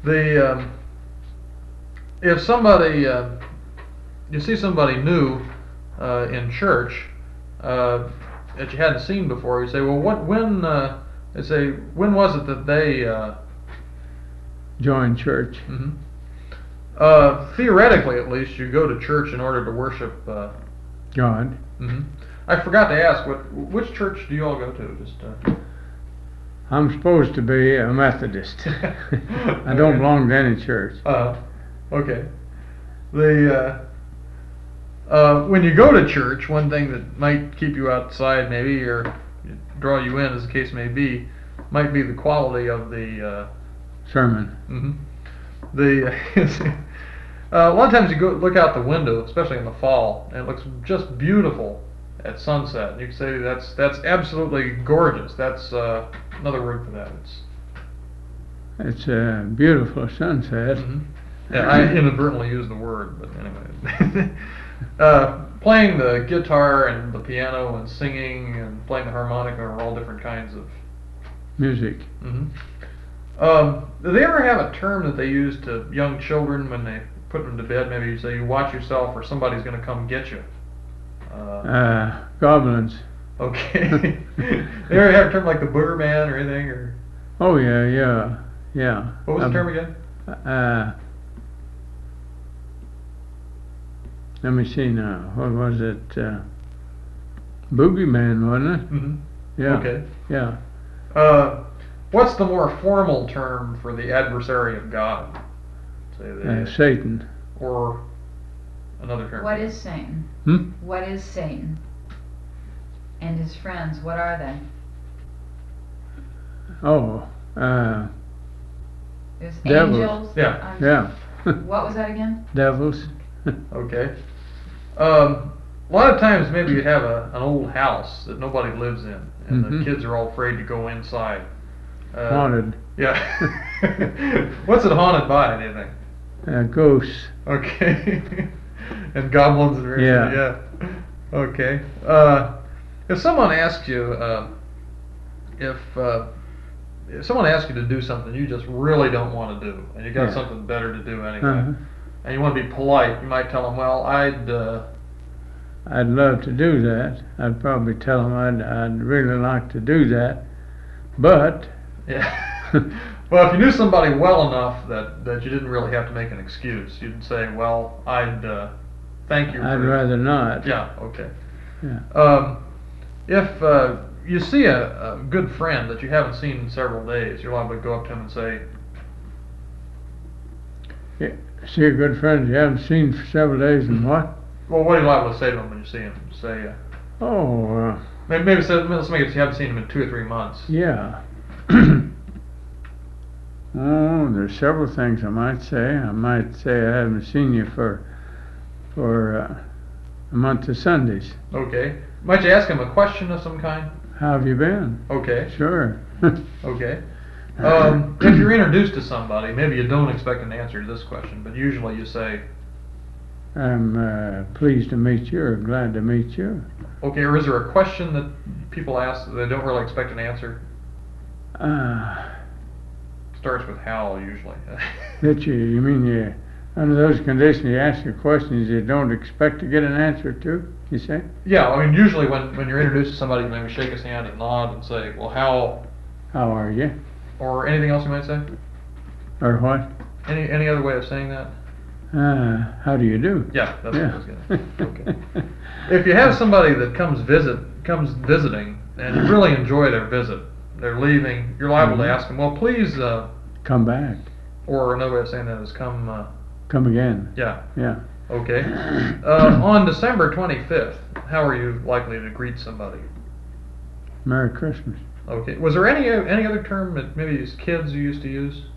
The if somebody you see somebody new in church that you hadn't seen before, you say, well, they say, when was it that they joined church? Mm-hmm. Theoretically, at least, you go to church in order to worship God. Mm-hmm. I forgot to ask, which church do you all go to? Just I'm supposed to be a Methodist. I don't belong to any church. Okay. When you go to church, one thing that might keep you outside, maybe, or draw you in, as the case may be, might be the quality of the sermon. Mm-hmm. A lot of times you go look out the window, especially in the fall, and it looks just beautiful at sunset. And you can say that's absolutely gorgeous. That's another word for that. It's a beautiful sunset. Mm-hmm. Yeah, I inadvertently used the word, but anyway. Playing the guitar and the piano and singing and playing the harmonica are all different kinds of music. Mm-hmm. Do they ever have a term that they use to young children when they put them to bed? Maybe you say, watch yourself or somebody's going to come get you. Goblins. Okay. They ever have a term like the booger man or anything? Or? Oh, yeah. What was the term again? Let me see now. What was it? Boogeyman, wasn't it? Mm-hmm. Yeah. Okay. Yeah. What's the more formal term for the adversary of God? Say Satan. Or another term. What is Satan? What is Satan? And his friends, what are they? Oh, There's devils. angels. Yeah. What was that again? Devils. Okay. A lot of times maybe you have an old house that nobody lives in, and the kids are all afraid to go inside. Haunted. Yeah. What's it haunted by, do you think? Ghosts. Okay. And goblins and everything. Yeah. Okay. If someone asks you, if someone asks you to do something you just really don't want to do, and you got something better to do anyway, and you want to be polite, you might tell them, well, I'd love to do that. I'd probably tell them I'd really like to do that, but yeah. Well, if you knew somebody well enough that you didn't really have to make an excuse, you'd say, well, I'd thank you. I'd rather not. Yeah. Okay. Yeah. If you see a good friend that you haven't seen in several days, you're liable to go up to him and say, see a good friend you haven't seen for several days and what? Well, what are you liable to say to him when you see him? Say, maybe say, let's make it you haven't seen him in 2 or 3 months. Yeah. Oh, there's several things I might say. I might say I haven't seen you for a month of Sundays. Okay. Might you ask him a question of some kind? How have you been? Okay. Sure. Okay. If you're introduced to somebody, maybe you don't expect an answer to this question, but usually you say, I'm pleased to meet you, or glad to meet you. Okay, or is there a question that people ask that they don't really expect an answer? Starts with how, usually. That you mean under those conditions you ask your questions you don't expect to get an answer to, you say? Yeah, I mean usually when you're introduced to somebody, you maybe shake his hand and nod and say, well, how are you? Or anything else you might say? Or what? Any other way of saying that? How do you do? Yeah, that's what I was going to Okay. If you have somebody that comes visiting, and you really enjoy their visit, they're leaving, you're liable to ask them, well, please come back. Or another way of saying that is come again. Yeah. Yeah. Okay. On December 25th, how are you likely to greet somebody? Merry Christmas. Okay. Was there any other term that maybe as kids you used to use?